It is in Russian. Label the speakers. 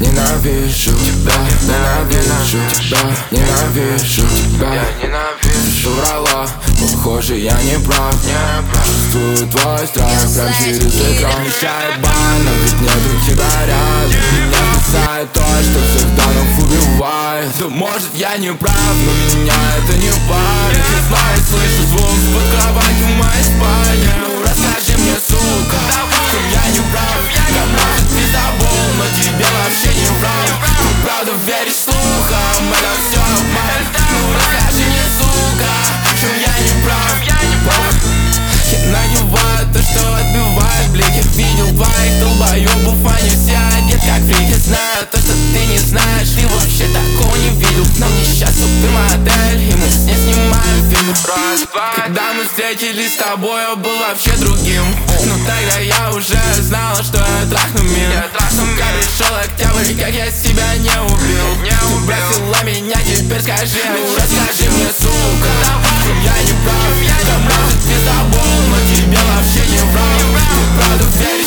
Speaker 1: ненавижу тебя, ненавижу тебя, ненавижу тебя. Ты врала, похоже, я не прав. Чувствую твой страх прям через экран. Вещает банно, ведь нету тебя рядом. Меня спасает то, что всегда нас убивает. Да может я не прав, но меня это не парит. Я знаю, слышу звук под кроватью в моей спальне. Ну расскажи мне, сука, что я не прав. Я может пиздобол, но тебе вообще не врал. Ты правда веришь слухам, это все обман. Ну расскажи мне, сука, что я не прав. Я надеваю то, что отбивает блики. Видел твоих долбоебов, они все одет как фрики. Знаю то, что ты не знаешь, ты вообще такого не видел. Но мне сейчас супермодель, и мы с ней снимаем фильмы. Когда мы встретились с тобой, я был вообще другим. Но тогда я уже знала, что я трахну мир. Сука, пришел октябрь, как я себя не убил. Ты бросила меня, теперь скажи, ну расскажи мне, сука, что я не прав. Да может пиздобол, но тебе вообще не врал. Ты правда веришь